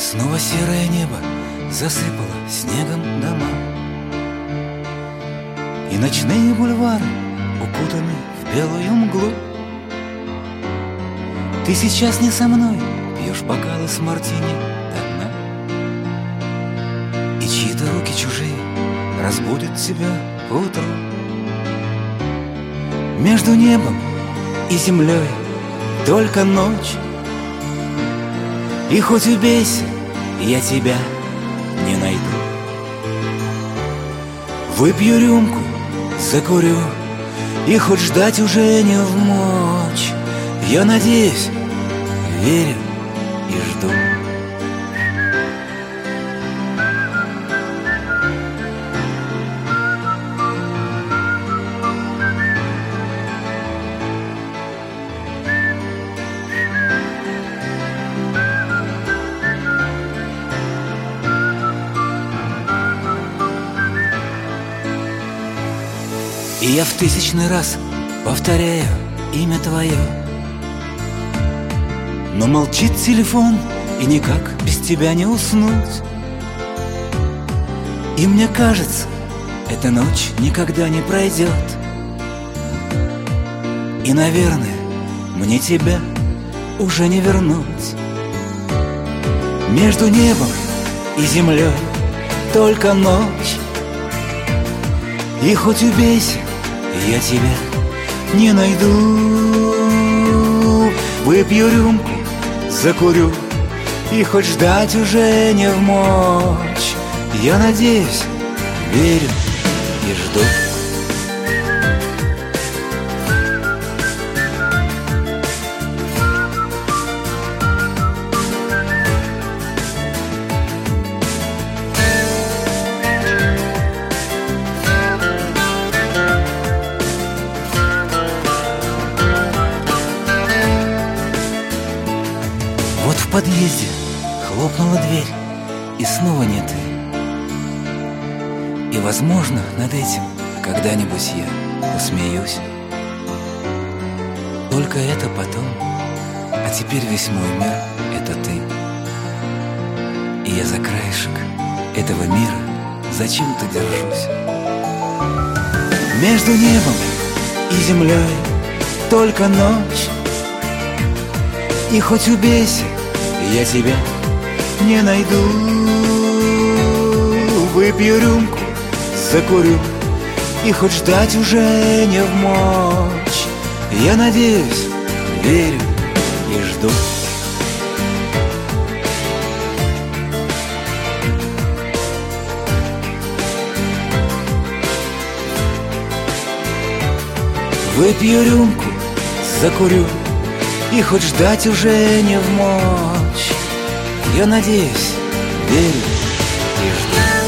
Снова серое небо засыпало снегом дома, и ночные бульвары укутаны в белую мглу. Ты сейчас не со мной, пьешь бокалы с мартини до дна, и чьи-то руки чужие разбудят тебя поутру. Между небом и землей только ночь, и хоть убейся, я тебя не найду. Выпью рюмку, закурю, и хоть ждать уже не вмочь, я надеюсь, верю и жду. И я в тысячный раз повторяю имя твое, но молчит телефон, и никак без тебя не уснуть. И мне кажется, эта ночь никогда не пройдет, и, наверное, мне тебя уже не вернуть. Между небом и землей только ночь, и хоть убейся, я тебя не найду. Выпью рюмку, закурю, и хоть ждать уже не вмочь, я надеюсь, верю и жду. Вот в подъезде хлопнула дверь, и снова не ты. И, возможно, над этим когда-нибудь я посмеюсь. Только это потом, а теперь весь мой мир — это ты. И я за краешек этого мира зачем-то держусь. Между небом и землей только ночь, и хоть убейся, я тебя не найду. Выпью рюмку, закурю, и хоть ждать уже не вмочь, я надеюсь, верю и жду. Выпью рюмку, закурю, и хоть ждать уже не вмочь, я надеюсь, верю и жду.